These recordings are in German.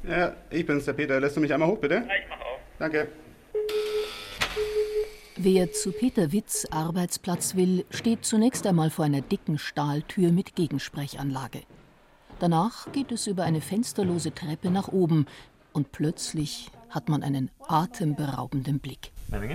Ja, ich bin's, der Peter. Lässt du mich einmal hoch, bitte? Ja, ich mach auf. Danke. Wer zu Peter Witts Arbeitsplatz will, steht zunächst einmal vor einer dicken Stahltür mit Gegensprechanlage. Danach geht es über eine fensterlose Treppe nach oben und plötzlich hat man einen atemberaubenden Blick.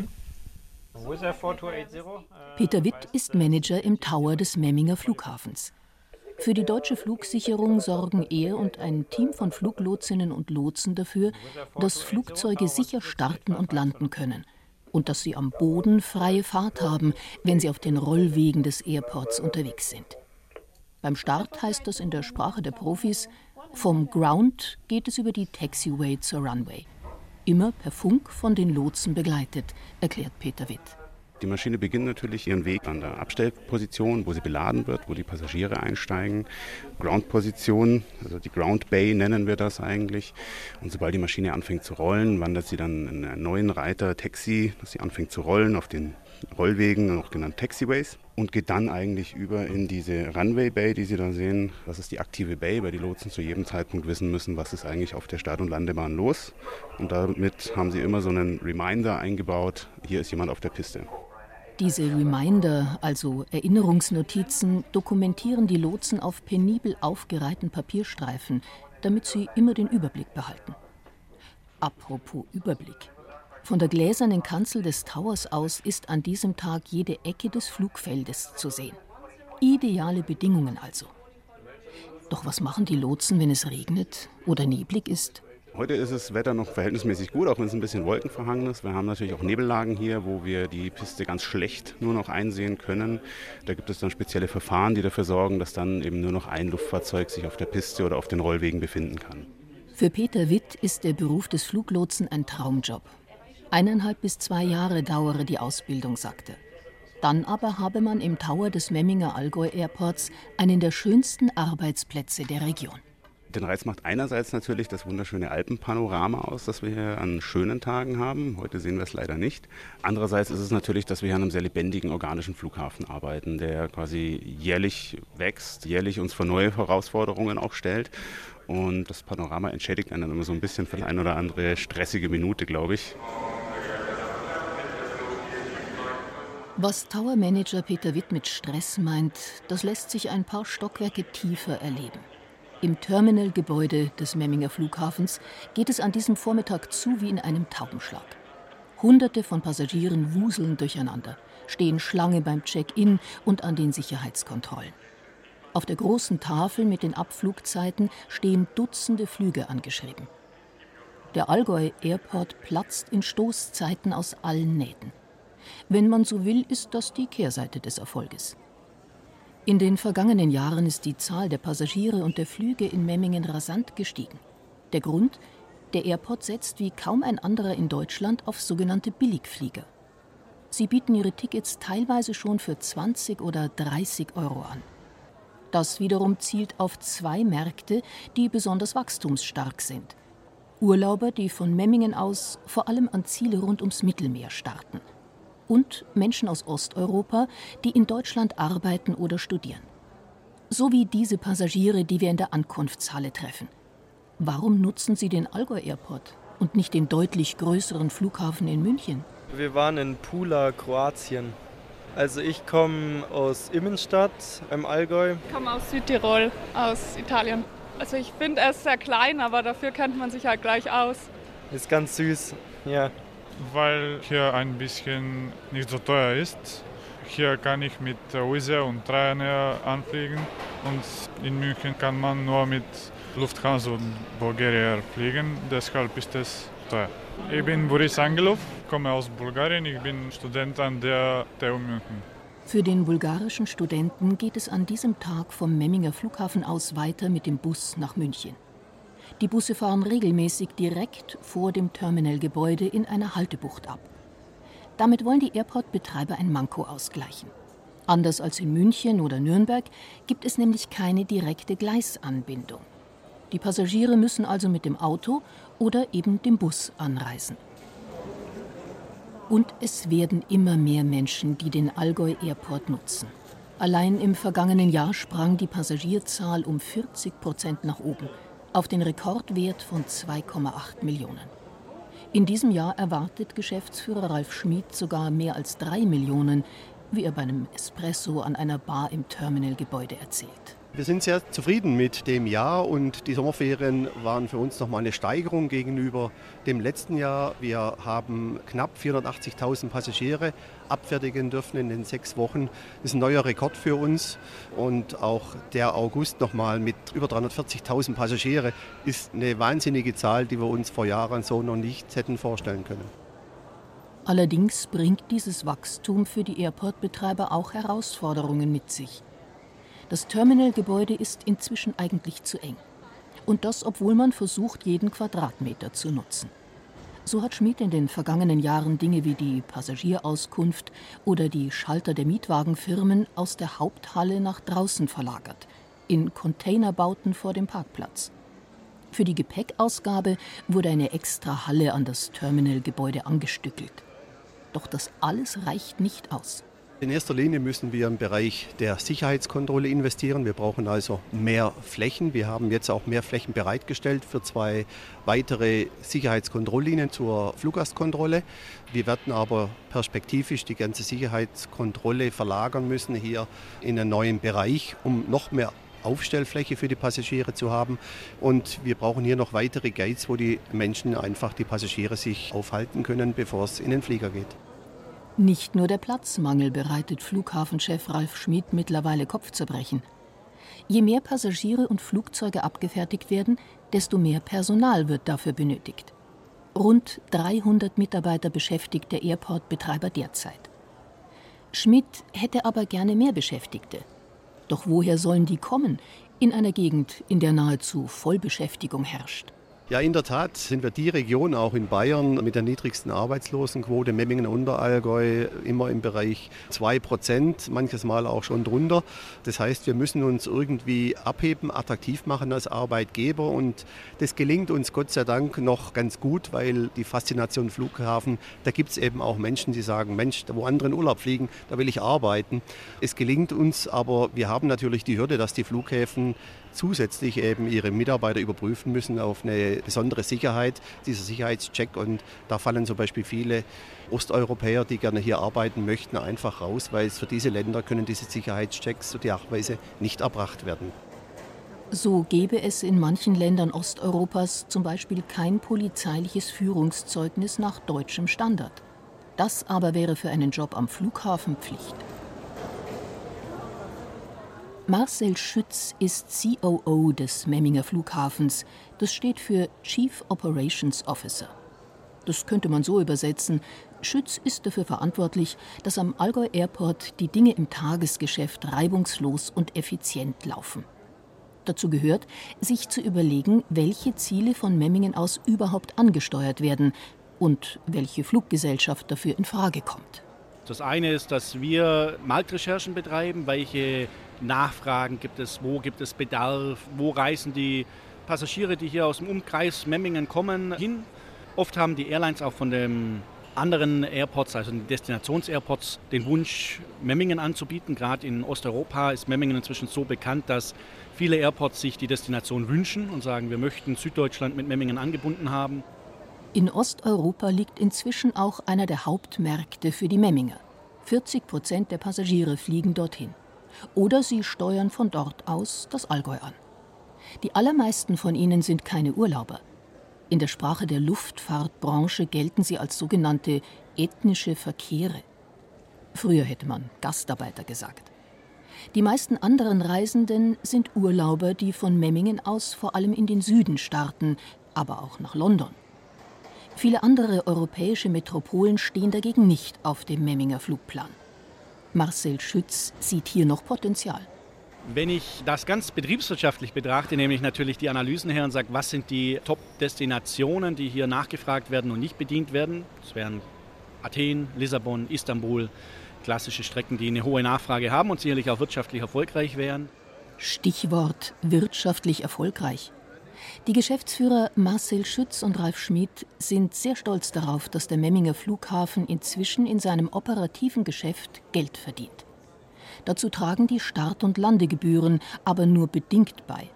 Peter Witt ist Manager im Tower des Memminger Flughafens. Für die deutsche Flugsicherung sorgen er und ein Team von Fluglotsinnen und Lotsen dafür, dass Flugzeuge sicher starten und landen können und dass sie am Boden freie Fahrt haben, wenn sie auf den Rollwegen des Airports unterwegs sind. Beim Start heißt das in der Sprache der Profis, vom Ground geht es über die Taxiway zur Runway. Immer per Funk von den Lotsen begleitet, erklärt Peter Witt. Die Maschine beginnt natürlich ihren Weg an der Abstellposition, wo sie beladen wird, wo die Passagiere einsteigen. Ground-Position, also die Ground Bay nennen wir das eigentlich. Und sobald die Maschine anfängt zu rollen, wandert sie dann in einen neuen Reiter Taxi, dass sie anfängt zu rollen auf den Rollwegen, auch genannt Taxiways, und geht dann eigentlich über in diese Runway Bay, die Sie da sehen. Das ist die aktive Bay, weil die Lotsen zu jedem Zeitpunkt wissen müssen, was ist eigentlich auf der Start- und Landebahn los. Und damit haben sie immer so einen Reminder eingebaut, hier ist jemand auf der Piste. Diese Reminder, also Erinnerungsnotizen, dokumentieren die Lotsen auf penibel aufgereihten Papierstreifen, damit sie immer den Überblick behalten. Apropos Überblick. Von der gläsernen Kanzel des Towers aus ist an diesem Tag jede Ecke des Flugfeldes zu sehen. Ideale Bedingungen also. Doch was machen die Lotsen, wenn es regnet oder neblig ist? Heute ist das Wetter noch verhältnismäßig gut, auch wenn es ein bisschen wolkenverhangen ist. Wir haben natürlich auch Nebellagen hier, wo wir die Piste ganz schlecht nur noch einsehen können. Da gibt es dann spezielle Verfahren, die dafür sorgen, dass dann eben nur noch ein Luftfahrzeug sich auf der Piste oder auf den Rollwegen befinden kann. Für Peter Witt ist der Beruf des Fluglotsen ein Traumjob. 1,5 bis 2 Jahre dauere die Ausbildung, sagte. Dann aber habe man im Tower des Memminger Allgäu Airports einen der schönsten Arbeitsplätze der Region. Den Reiz macht einerseits natürlich das wunderschöne Alpenpanorama aus, das wir hier an schönen Tagen haben. Heute sehen wir es leider nicht. Andererseits ist es natürlich, dass wir hier an einem sehr lebendigen, organischen Flughafen arbeiten, der quasi jährlich wächst, jährlich uns vor neue Herausforderungen auch stellt. Und das Panorama entschädigt einen immer so ein bisschen für die ein oder andere stressige Minute, glaube ich. Was Tower-Manager Peter Witt mit Stress meint, das lässt sich ein paar Stockwerke tiefer erleben. Im Terminalgebäude des Memminger Flughafens geht es an diesem Vormittag zu wie in einem Taubenschlag. Hunderte von Passagieren wuseln durcheinander, stehen Schlange beim Check-in und an den Sicherheitskontrollen. Auf der großen Tafel mit den Abflugzeiten stehen Dutzende Flüge angeschrieben. Der Allgäu Airport platzt in Stoßzeiten aus allen Nähten. Wenn man so will, ist das die Kehrseite des Erfolges. In den vergangenen Jahren ist die Zahl der Passagiere und der Flüge in Memmingen rasant gestiegen. Der Grund? Der Airport setzt wie kaum ein anderer in Deutschland auf sogenannte Billigflieger. Sie bieten ihre Tickets teilweise schon für 20 oder 30 Euro an. Das wiederum zielt auf 2 Märkte, die besonders wachstumsstark sind. Urlauber, die von Memmingen aus vor allem an Ziele rund ums Mittelmeer starten. Und Menschen aus Osteuropa, die in Deutschland arbeiten oder studieren. So wie diese Passagiere, die wir in der Ankunftshalle treffen. Warum nutzen sie den Allgäu Airport und nicht den deutlich größeren Flughafen in München? Wir waren in Pula, Kroatien. Also ich komme aus Immenstadt im Allgäu. Ich komme aus Südtirol, aus Italien. Also ich finde, er ist sehr klein, aber dafür kennt man sich halt gleich aus. Ist ganz süß, ja. Weil hier ein bisschen nicht so teuer ist. Hier kann ich mit Wizz Air und Ryanair anfliegen und in München kann man nur mit Lufthansa und Bulgaria fliegen, deshalb ist es teuer. Ich bin Boris Angelov, komme aus Bulgarien, ich bin Student an der TU München. Für den bulgarischen Studenten geht es an diesem Tag vom Memminger Flughafen aus weiter mit dem Bus nach München. Die Busse fahren regelmäßig direkt vor dem Terminalgebäude in einer Haltebucht ab. Damit wollen die Airport-Betreiber ein Manko ausgleichen. Anders als in München oder Nürnberg gibt es nämlich keine direkte Gleisanbindung. Die Passagiere müssen also mit dem Auto oder eben dem Bus anreisen. Und es werden immer mehr Menschen, die den Allgäu Airport nutzen. Allein im vergangenen Jahr sprang die Passagierzahl um 40% nach oben. auf den Rekordwert von 2,8 Millionen. In diesem Jahr erwartet Geschäftsführer Ralf Schmid sogar mehr als 3 Millionen, wie er bei einem Espresso an einer Bar im Terminalgebäude erzählt. Wir sind sehr zufrieden mit dem Jahr und die Sommerferien waren für uns nochmal eine Steigerung gegenüber dem letzten Jahr. Wir haben knapp 480.000 Passagiere abfertigen dürfen in den 6 Wochen. Das ist ein neuer Rekord für uns und auch der August nochmal mit über 340.000 Passagiere ist eine wahnsinnige Zahl, die wir uns vor Jahren so noch nicht hätten vorstellen können. Allerdings bringt dieses Wachstum für die Airport-Betreiber auch Herausforderungen mit sich. Das Terminalgebäude ist inzwischen eigentlich zu eng. Und das, obwohl man versucht, jeden Quadratmeter zu nutzen. So hat Schmid in den vergangenen Jahren Dinge wie die Passagierauskunft oder die Schalter der Mietwagenfirmen aus der Haupthalle nach draußen verlagert, in Containerbauten vor dem Parkplatz. Für die Gepäckausgabe wurde eine extra Halle an das Terminalgebäude angestückelt. Doch das alles reicht nicht aus. In erster Linie müssen wir im Bereich der Sicherheitskontrolle investieren. Wir brauchen also mehr Flächen. Wir haben jetzt auch mehr Flächen bereitgestellt für 2 weitere Sicherheitskontrolllinien zur Fluggastkontrolle. Wir werden aber perspektivisch die ganze Sicherheitskontrolle verlagern müssen hier in einen neuen Bereich, um noch mehr Aufstellfläche für die Passagiere zu haben. Und wir brauchen hier noch weitere Gates, wo die Menschen einfach, die Passagiere, sich aufhalten können, bevor es in den Flieger geht. Nicht nur der Platzmangel bereitet Flughafenchef Ralf Schmid mittlerweile Kopfzerbrechen. Je mehr Passagiere und Flugzeuge abgefertigt werden, desto mehr Personal wird dafür benötigt. Rund 300 Mitarbeiter beschäftigt der Airport-Betreiber derzeit. Schmid hätte aber gerne mehr Beschäftigte. Doch woher sollen die kommen, in einer Gegend, in der nahezu Vollbeschäftigung herrscht? Ja, in der Tat sind wir die Region auch in Bayern mit der niedrigsten Arbeitslosenquote. Memmingen, Unterallgäu immer im Bereich 2%, manches Mal auch schon drunter. Das heißt, wir müssen uns irgendwie abheben, attraktiv machen als Arbeitgeber. Und das gelingt uns Gott sei Dank noch ganz gut, weil die Faszination Flughafen, da gibt es eben auch Menschen, die sagen, Mensch, wo andere in Urlaub fliegen, da will ich arbeiten. Es gelingt uns, aber wir haben natürlich die Hürde, dass die Flughäfen zusätzlich eben ihre Mitarbeiter überprüfen müssen auf eine besondere Sicherheit, dieser Sicherheitscheck. Und da fallen zum Beispiel viele Osteuropäer, die gerne hier arbeiten möchten, einfach raus, weil für diese Länder können diese Sicherheitschecks und die Nachweise nicht erbracht werden. So gäbe es in manchen Ländern Osteuropas zum Beispiel kein polizeiliches Führungszeugnis nach deutschem Standard. Das aber wäre für einen Job am Flughafen Pflicht. Marcel Schütz ist COO des Memminger Flughafens. Das steht für Chief Operations Officer. Das könnte man so übersetzen. Schütz ist dafür verantwortlich, dass am Allgäu Airport die Dinge im Tagesgeschäft reibungslos und effizient laufen. Dazu gehört, sich zu überlegen, welche Ziele von Memmingen aus überhaupt angesteuert werden und welche Fluggesellschaft dafür in Frage kommt. Das eine ist, dass wir Marktrecherchen betreiben, welche Nachfragen gibt es Bedarf, wo reisen die Passagiere, die hier aus dem Umkreis Memmingen kommen, hin. Oft haben die Airlines auch von den anderen Airports, also den Destinations-Airports, den Wunsch, Memmingen anzubieten. Gerade in Osteuropa ist Memmingen inzwischen so bekannt, dass viele Airports sich die Destination wünschen und sagen, wir möchten Süddeutschland mit Memmingen angebunden haben. In Osteuropa liegt inzwischen auch einer der Hauptmärkte für die Memminger. 40% der Passagiere fliegen dorthin. Oder sie steuern von dort aus das Allgäu an. Die allermeisten von ihnen sind keine Urlauber. In der Sprache der Luftfahrtbranche gelten sie als sogenannte ethnische Verkehre. Früher hätte man Gastarbeiter gesagt. Die meisten anderen Reisenden sind Urlauber, die von Memmingen aus vor allem in den Süden starten, aber auch nach London. Viele andere europäische Metropolen stehen dagegen nicht auf dem Memminger Flugplan. Marcel Schütz sieht hier noch Potenzial. Wenn ich das ganz betriebswirtschaftlich betrachte, nehme ich natürlich die Analysen her und sage, was sind die Top-Destinationen, die hier nachgefragt werden und nicht bedient werden. Das wären Athen, Lissabon, Istanbul, klassische Strecken, die eine hohe Nachfrage haben und sicherlich auch wirtschaftlich erfolgreich wären. Stichwort wirtschaftlich erfolgreich. Die Geschäftsführer Marcel Schütz und Ralf Schmid sind sehr stolz darauf, dass der Memminger Flughafen inzwischen in seinem operativen Geschäft Geld verdient. Dazu tragen die Start- und Landegebühren aber nur bedingt bei.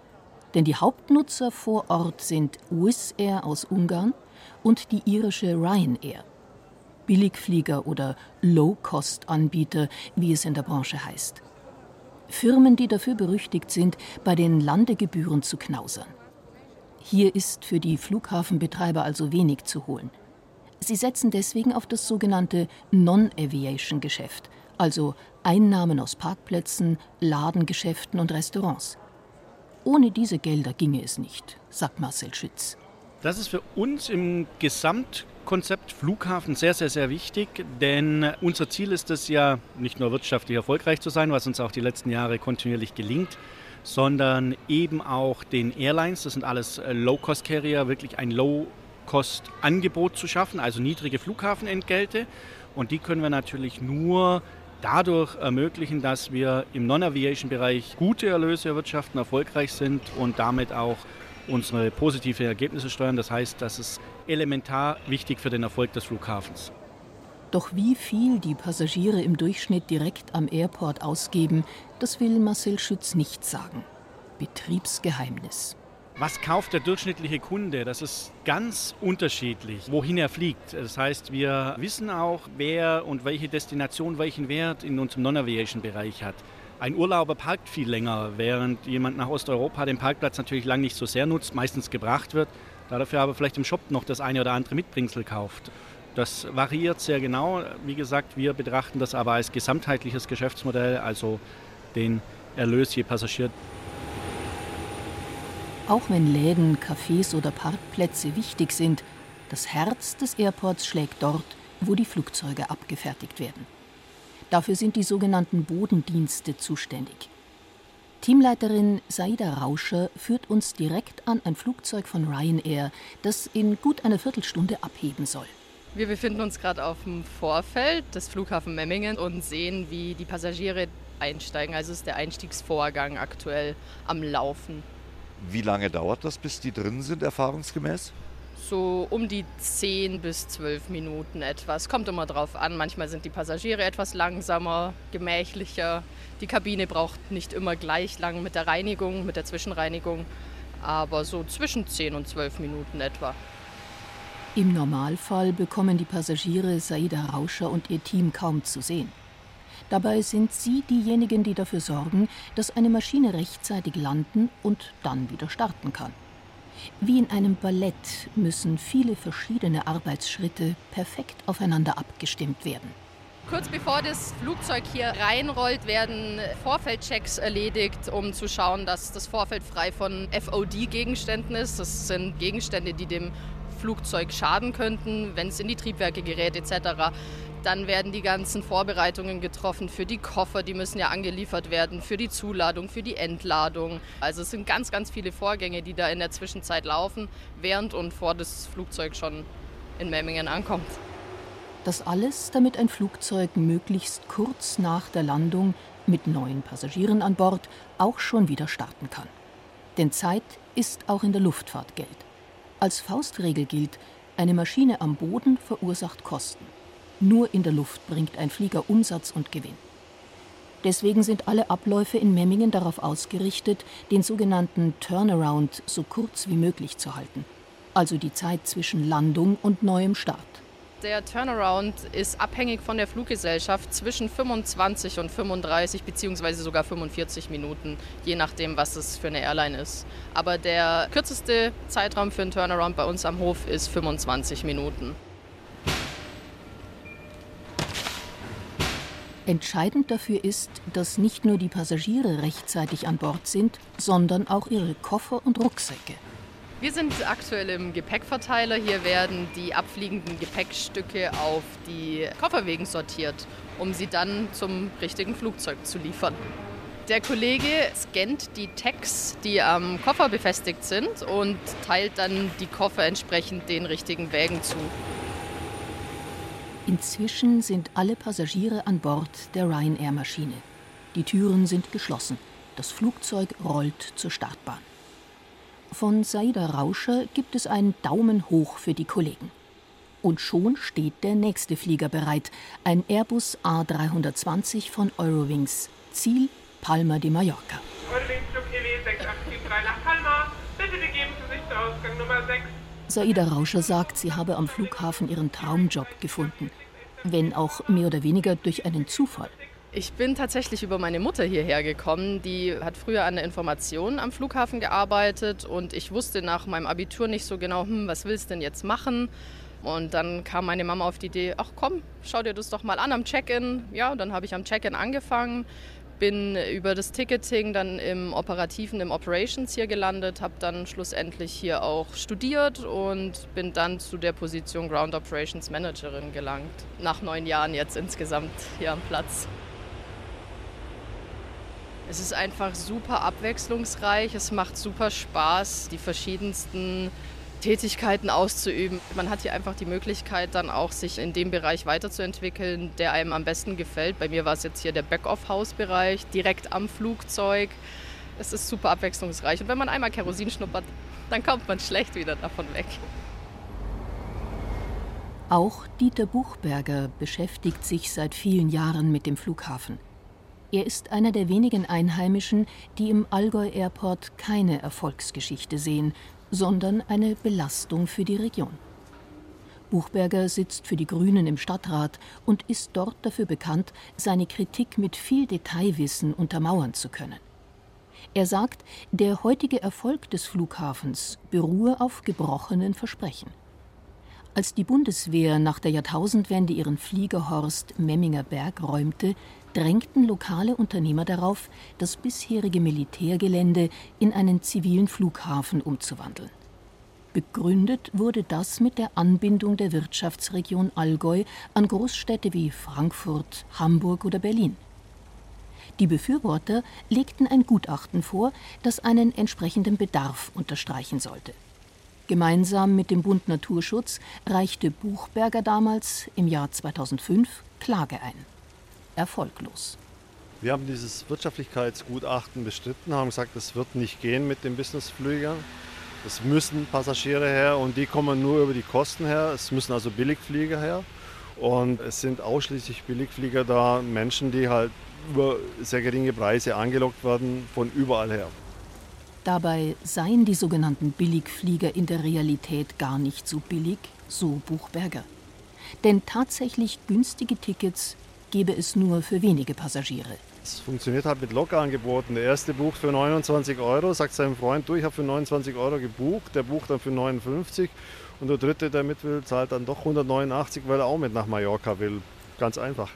Denn die Hauptnutzer vor Ort sind Wizz Air aus Ungarn und die irische Ryanair. Billigflieger oder Low-Cost-Anbieter, wie es in der Branche heißt. Firmen, die dafür berüchtigt sind, bei den Landegebühren zu knausern. Hier ist für die Flughafenbetreiber also wenig zu holen. Sie setzen deswegen auf das sogenannte Non-Aviation-Geschäft, also Einnahmen aus Parkplätzen, Ladengeschäften und Restaurants. Ohne diese Gelder ginge es nicht, sagt Marcel Schütz. Das ist für uns im Gesamtkonzept Flughafen sehr, sehr, sehr wichtig, denn unser Ziel ist es ja, nicht nur wirtschaftlich erfolgreich zu sein, was uns auch die letzten Jahre kontinuierlich gelingt, sondern eben auch den Airlines, das sind alles Low-Cost-Carrier, wirklich ein Low-Cost-Angebot zu schaffen, also niedrige Flughafenentgelte. Und die können wir natürlich nur dadurch ermöglichen, dass wir im Non-Aviation-Bereich gute Erlöse erwirtschaften, erfolgreich sind und damit auch unsere positive Ergebnisse steuern. Das heißt, das ist elementar wichtig für den Erfolg des Flughafens. Doch wie viel die Passagiere im Durchschnitt direkt am Airport ausgeben, das will Marcel Schütz nicht sagen. Betriebsgeheimnis. Was kauft der durchschnittliche Kunde? Das ist ganz unterschiedlich, wohin er fliegt. Das heißt, wir wissen auch, wer und welche Destination welchen Wert in unserem Non-Aviation-Bereich hat. Ein Urlauber parkt viel länger, während jemand nach Osteuropa den Parkplatz natürlich lang nicht so sehr nutzt, meistens gebracht wird, dafür aber vielleicht im Shop noch das eine oder andere Mitbringsel kauft. Das variiert sehr genau. Wie gesagt, wir betrachten das aber als gesamtheitliches Geschäftsmodell, also den Erlös je Passagier. Auch wenn Läden, Cafés oder Parkplätze wichtig sind, das Herz des Airports schlägt dort, wo die Flugzeuge abgefertigt werden. Dafür sind die sogenannten Bodendienste zuständig. Teamleiterin Saida Rauscher führt uns direkt an ein Flugzeug von Ryanair, das in gut einer Viertelstunde abheben soll. Wir befinden uns gerade auf dem Vorfeld des Flughafen Memmingen und sehen, wie die Passagiere einsteigen. Also ist der Einstiegsvorgang aktuell am Laufen. Wie lange dauert das, bis die drin sind, erfahrungsgemäß? So um die 10 bis 12 Minuten etwa. Es kommt immer drauf an. Manchmal sind die Passagiere etwas langsamer, gemächlicher. Die Kabine braucht nicht immer gleich lang mit der Reinigung, mit der Zwischenreinigung. Aber so zwischen 10 und 12 Minuten etwa. Im Normalfall bekommen die Passagiere Saida Rauscher und ihr Team kaum zu sehen. Dabei sind sie diejenigen, die dafür sorgen, dass eine Maschine rechtzeitig landen und dann wieder starten kann. Wie in einem Ballett müssen viele verschiedene Arbeitsschritte perfekt aufeinander abgestimmt werden. Kurz bevor das Flugzeug hier reinrollt, werden Vorfeldchecks erledigt, um zu schauen, dass das Vorfeld frei von FOD-Gegenständen ist. Das sind Gegenstände, die dem Flugzeug schaden könnten, wenn es in die Triebwerke gerät etc. Dann werden die ganzen Vorbereitungen getroffen für die Koffer, die müssen ja angeliefert werden, für die Zuladung, für die Entladung. Also es sind ganz, ganz viele Vorgänge, die da in der Zwischenzeit laufen, während und vor das Flugzeug schon in Memmingen ankommt. Das alles, damit ein Flugzeug möglichst kurz nach der Landung mit neuen Passagieren an Bord auch schon wieder starten kann. Denn Zeit ist auch in der Luftfahrt Geld. Als Faustregel gilt, eine Maschine am Boden verursacht Kosten. Nur in der Luft bringt ein Flieger Umsatz und Gewinn. Deswegen sind alle Abläufe in Memmingen darauf ausgerichtet, den sogenannten Turnaround so kurz wie möglich zu halten. Also die Zeit zwischen Landung und neuem Start. Der Turnaround ist abhängig von der Fluggesellschaft zwischen 25 und 35 bzw. sogar 45 Minuten, je nachdem, was es für eine Airline ist. Aber der kürzeste Zeitraum für einen Turnaround bei uns am Hof ist 25 Minuten. Entscheidend dafür ist, dass nicht nur die Passagiere rechtzeitig an Bord sind, sondern auch ihre Koffer und Rucksäcke. Wir sind aktuell im Gepäckverteiler. Hier werden die abfliegenden Gepäckstücke auf die Kofferwegen sortiert, um sie dann zum richtigen Flugzeug zu liefern. Der Kollege scannt die Tags, die am Koffer befestigt sind, und teilt dann die Koffer entsprechend den richtigen Wägen zu. Inzwischen sind alle Passagiere an Bord der Ryanair-Maschine. Die Türen sind geschlossen. Das Flugzeug rollt zur Startbahn. Von Saida Rauscher gibt es einen Daumen hoch für die Kollegen. Und schon steht der nächste Flieger bereit, ein Airbus A320 von Eurowings. Ziel Palma de Mallorca. Eurowings Flug EW 6873 nach Palma. Saida Rauscher sagt, sie habe am Flughafen ihren Traumjob gefunden. Wenn auch mehr oder weniger durch einen Zufall. Ich bin tatsächlich über meine Mutter hierher gekommen. Die hat früher an der Information am Flughafen gearbeitet und ich wusste nach meinem Abitur nicht so genau, was willst du denn jetzt machen? Und dann kam meine Mama auf die Idee, ach komm, schau dir das doch mal an am Check-in. Ja, und dann habe ich am Check-in angefangen, bin über das Ticketing dann im Operativen, im Operations hier gelandet, habe dann schlussendlich hier auch studiert und bin dann zu der Position Ground Operations Managerin gelangt. Nach 9 Jahren jetzt insgesamt hier am Platz. Es ist einfach super abwechslungsreich, es macht super Spaß, die verschiedensten Tätigkeiten auszuüben. Man hat hier einfach die Möglichkeit, dann auch sich in dem Bereich weiterzuentwickeln, der einem am besten gefällt. Bei mir war es jetzt hier der Back-of-House-Bereich, direkt am Flugzeug. Es ist super abwechslungsreich. Und wenn man einmal Kerosin schnuppert, dann kommt man schlecht wieder davon weg. Auch Dieter Buchberger beschäftigt sich seit vielen Jahren mit dem Flughafen. Er ist einer der wenigen Einheimischen, die im Allgäu Airport keine Erfolgsgeschichte sehen, sondern eine Belastung für die Region. Buchberger sitzt für die Grünen im Stadtrat und ist dort dafür bekannt, seine Kritik mit viel Detailwissen untermauern zu können. Er sagt, der heutige Erfolg des Flughafens beruhe auf gebrochenen Versprechen. Als die Bundeswehr nach der Jahrtausendwende ihren Fliegerhorst Memminger Berg räumte, drängten lokale Unternehmer darauf, das bisherige Militärgelände in einen zivilen Flughafen umzuwandeln. Begründet wurde das mit der Anbindung der Wirtschaftsregion Allgäu an Großstädte wie Frankfurt, Hamburg oder Berlin. Die Befürworter legten ein Gutachten vor, das einen entsprechenden Bedarf unterstreichen sollte. Gemeinsam mit dem Bund Naturschutz reichte Buchberger damals im Jahr 2005 Klage ein. Erfolglos. Wir haben dieses Wirtschaftlichkeitsgutachten bestritten, haben gesagt, es wird nicht gehen mit den Businessflügern. Es müssen Passagiere her und die kommen nur über die Kosten her. Es müssen also Billigflieger her. Und es sind ausschließlich Billigflieger da, Menschen, die halt über sehr geringe Preise angelockt werden, von überall her. Dabei seien die sogenannten Billigflieger in der Realität gar nicht so billig, so Buchberger. Denn tatsächlich günstige Tickets gebe es nur für wenige Passagiere. Es funktioniert halt mit Lockangeboten. Der erste bucht für 29 €, sagt seinem Freund, du, ich habe für 29 € gebucht. Der bucht dann für 59 und der dritte, der mit will, zahlt dann doch 189, weil er auch mit nach Mallorca will. Ganz einfach.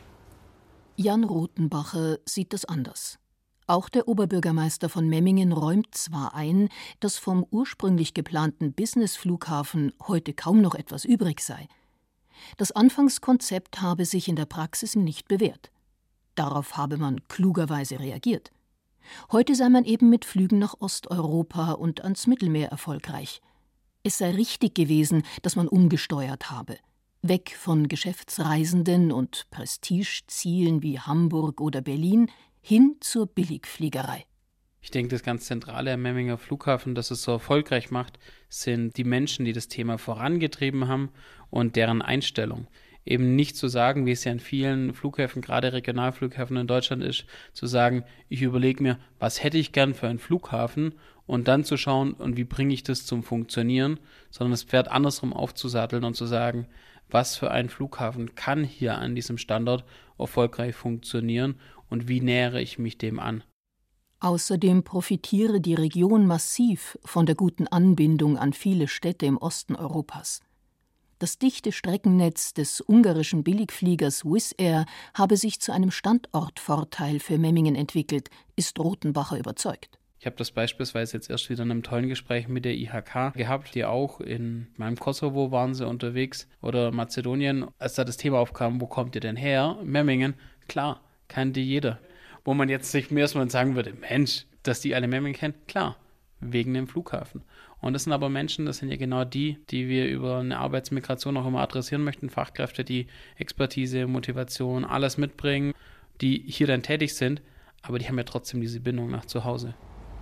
Jan Rothenbacher sieht das anders. Auch der Oberbürgermeister von Memmingen räumt zwar ein, dass vom ursprünglich geplanten Business-Flughafen heute kaum noch etwas übrig sei. Das Anfangskonzept habe sich in der Praxis nicht bewährt. Darauf habe man klugerweise reagiert. Heute sei man eben mit Flügen nach Osteuropa und ans Mittelmeer erfolgreich. Es sei richtig gewesen, dass man umgesteuert habe. Weg von Geschäftsreisenden und Prestigezielen wie Hamburg oder Berlin hin zur Billigfliegerei. Ich denke, das ganz Zentrale am Memminger Flughafen, das es so erfolgreich macht, sind die Menschen, die das Thema vorangetrieben haben und deren Einstellung. Eben nicht zu sagen, wie es ja in vielen Flughäfen, gerade Regionalflughäfen in Deutschland ist, zu sagen, ich überlege mir, was hätte ich gern für einen Flughafen und dann zu schauen, und wie bringe ich das zum Funktionieren, sondern das Pferd andersrum aufzusatteln und zu sagen, was für ein Flughafen kann hier an diesem Standort erfolgreich funktionieren und wie nähere ich mich dem an. Außerdem profitiere die Region massiv von der guten Anbindung an viele Städte im Osten Europas. Das dichte Streckennetz des ungarischen Billigfliegers Swiss Air habe sich zu einem Standortvorteil für Memmingen entwickelt, ist Rothenbacher überzeugt. Ich habe das beispielsweise jetzt erst wieder in einem tollen Gespräch mit der IHK gehabt, die auch in meinem Kosovo waren sie unterwegs oder Mazedonien. Als da das Thema aufkam, wo kommt ihr denn her? Memmingen, klar, kannte jeder. Wo man jetzt sich mehr erstmal sagen würde, Mensch, dass die alle Memmingen kennen, klar, wegen dem Flughafen. Und das sind aber Menschen, das sind ja genau die wir über eine Arbeitsmigration auch immer adressieren möchten, Fachkräfte, die Expertise, Motivation, alles mitbringen, die hier dann tätig sind, aber die haben ja trotzdem diese Bindung nach zu Hause.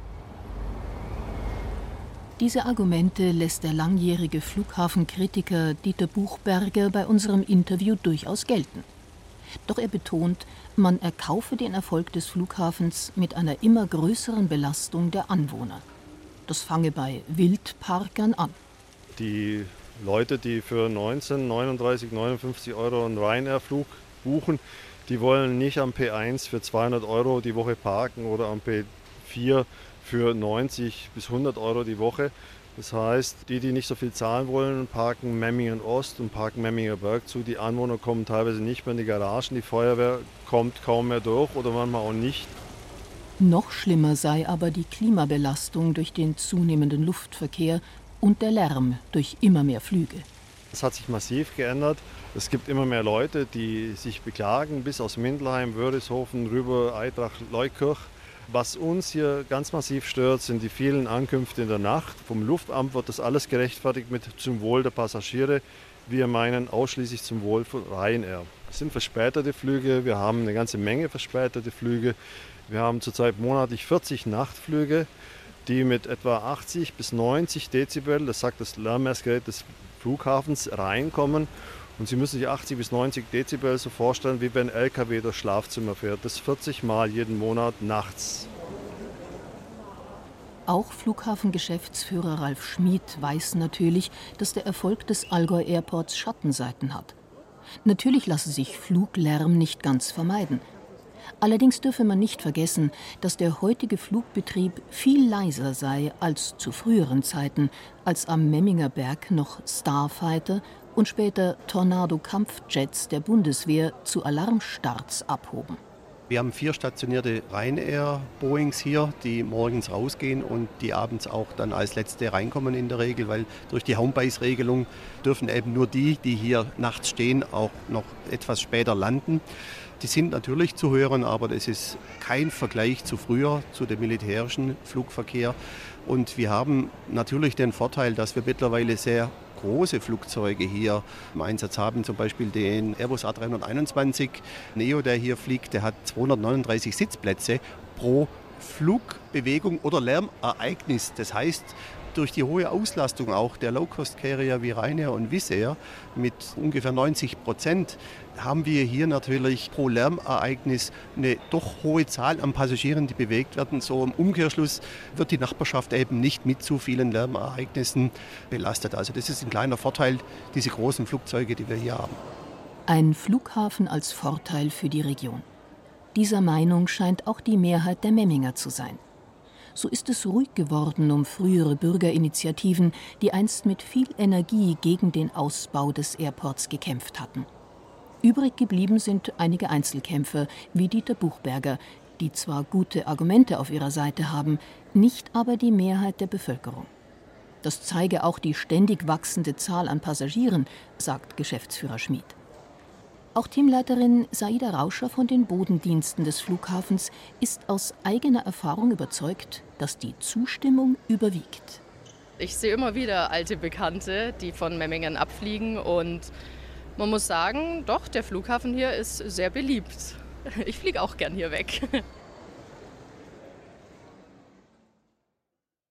Diese Argumente lässt der langjährige Flughafenkritiker Dieter Buchberger bei unserem Interview durchaus gelten. Doch er betont, man erkaufe den Erfolg des Flughafens mit einer immer größeren Belastung der Anwohner. Das fange bei Wildparkern an. Die Leute, die für 19, 39, 59 Euro einen Ryanair-Flug buchen, die wollen nicht am P1 für 200 Euro die Woche parken oder am P4 für 90 bis 100 Euro die Woche. Das heißt, die nicht so viel zahlen wollen, parken Memmingen Ost und parken Memminger Berg zu. Die Anwohner kommen teilweise nicht mehr in die Garagen, die Feuerwehr kommt kaum mehr durch oder manchmal auch nicht. Noch schlimmer sei aber die Klimabelastung durch den zunehmenden Luftverkehr und der Lärm durch immer mehr Flüge. Das hat sich massiv geändert. Es gibt immer mehr Leute, die sich beklagen, bis aus Mindelheim, Wörishofen, rüber Eitrach, Leukirch. Was uns hier ganz massiv stört, sind die vielen Ankünfte in der Nacht. Vom Luftamt wird das alles gerechtfertigt mit zum Wohl der Passagiere. Wir meinen ausschließlich zum Wohl von Ryanair. Es sind verspätete Flüge, wir haben eine ganze Menge verspätete Flüge. Wir haben zurzeit monatlich 40 Nachtflüge, die mit etwa 80 bis 90 Dezibel, das sagt das Lärmmessgerät des Flughafens, reinkommen. Und Sie müssen sich 80 bis 90 Dezibel so vorstellen, wie wenn ein LKW durchs Schlafzimmer fährt. Das 40 Mal jeden Monat nachts. Auch Flughafengeschäftsführer Ralf Schmid weiß natürlich, dass der Erfolg des Allgäu Airports Schattenseiten hat. Natürlich lasse sich Fluglärm nicht ganz vermeiden. Allerdings dürfe man nicht vergessen, dass der heutige Flugbetrieb viel leiser sei als zu früheren Zeiten, als am Memminger Berg noch Starfighter und später Tornado-Kampfjets der Bundeswehr zu Alarmstarts abhoben. Wir haben 4 stationierte Ryanair-Boeings hier, die morgens rausgehen und die abends auch dann als letzte reinkommen in der Regel, weil durch die Homebase-Regelung dürfen eben nur die hier nachts stehen, auch noch etwas später landen. Die sind natürlich zu hören, aber das ist kein Vergleich zu früher, zu dem militärischen Flugverkehr. Und wir haben natürlich den Vorteil, dass wir mittlerweile sehr große Flugzeuge hier im Einsatz haben, zum Beispiel den Airbus A321 Neo, der hier fliegt, der hat 239 Sitzplätze pro Flugbewegung oder Lärmereignis. Das heißt, durch die hohe Auslastung auch der Low-Cost-Carrier wie Ryanair und Wizz Air mit ungefähr 90% haben wir hier natürlich pro Lärmereignis eine doch hohe Zahl an Passagieren, die bewegt werden. So im Umkehrschluss wird die Nachbarschaft eben nicht mit zu vielen Lärmereignissen belastet. Also das ist ein kleiner Vorteil, diese großen Flugzeuge, die wir hier haben. Ein Flughafen als Vorteil für die Region. Dieser Meinung scheint auch die Mehrheit der Memminger zu sein. So ist es ruhig geworden um frühere Bürgerinitiativen, die einst mit viel Energie gegen den Ausbau des Airports gekämpft hatten. Übrig geblieben sind einige Einzelkämpfer wie Dieter Buchberger, die zwar gute Argumente auf ihrer Seite haben, nicht aber die Mehrheit der Bevölkerung. Das zeige auch die ständig wachsende Zahl an Passagieren, sagt Geschäftsführer Schmid. Auch Teamleiterin Saida Rauscher von den Bodendiensten des Flughafens ist aus eigener Erfahrung überzeugt, dass die Zustimmung überwiegt. Ich sehe immer wieder alte Bekannte, die von Memmingen abfliegen und man muss sagen, doch, der Flughafen hier ist sehr beliebt. Ich fliege auch gern hier weg.